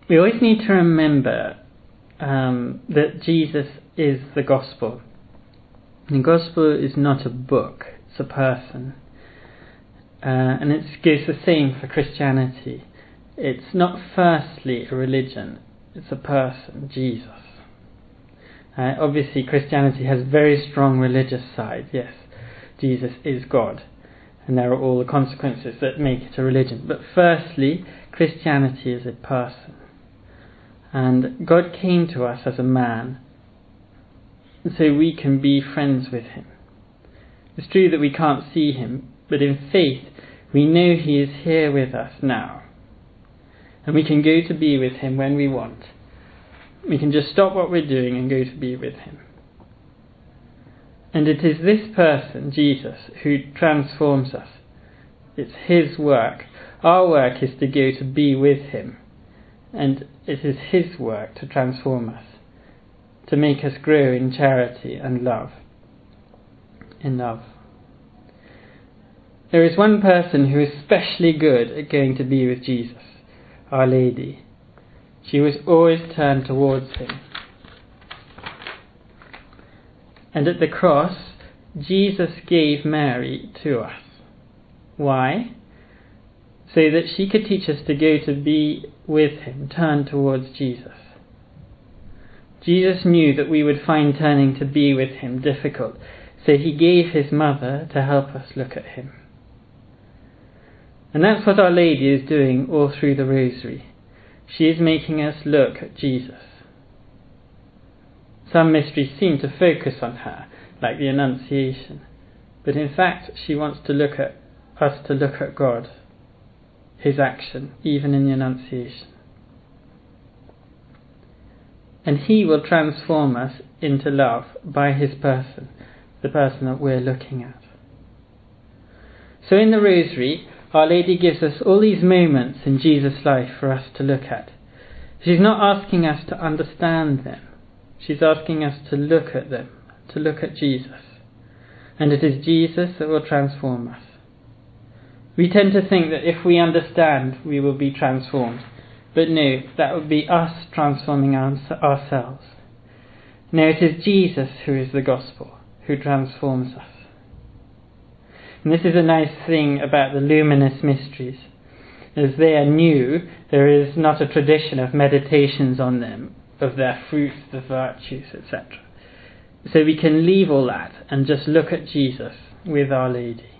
we always need to remember that Jesus is the gospel. The gospel is not a book, it's a person. And it goes the same for Christianity. It's not firstly a religion, it's a person, Jesus. Obviously Christianity has very strong religious side, yes. Jesus is God, and there are all the consequences that make it a religion. But firstly, Christianity is a person. And God came to us as a man, so we can be friends with him. It's true that we can't see him, but in faith we know he is here with us now. And we can go to be with him when we want. We can just stop what we're doing and go to be with him. And it is this person, Jesus, who transforms us. It's his work. Our work is to go to be with him. And it is his work to transform us, to make us grow in charity and love. In love. There is one person who is especially good at going to be with Jesus, Our Lady. She was always turned towards him. And at the cross, Jesus gave Mary to us. Why? So that she could teach us to go to be with him, turn towards Jesus. Jesus knew that we would find turning to be with him difficult, so he gave his mother to help us look at him. And that's what Our Lady is doing all through the Rosary. She is making us look at Jesus. Some mysteries seem to focus on her, like the Annunciation, but in fact she wants to look at us to look at God, his action, even in the Annunciation. And he will transform us into love by his person, the person that we're looking at. So in the Rosary, Our Lady gives us all these moments in Jesus' life for us to look at. She's not asking us to understand them. She's asking us to look at them, to look at Jesus. And it is Jesus that will transform us. We tend to think that if we understand, we will be transformed. But no, that would be us transforming ourselves. No, it is Jesus who is the gospel, who transforms us. And this is a nice thing about the luminous mysteries. As they are new, there is not a tradition of meditations on them, of their fruits, the virtues, etc. So we can leave all that and just look at Jesus with Our Lady.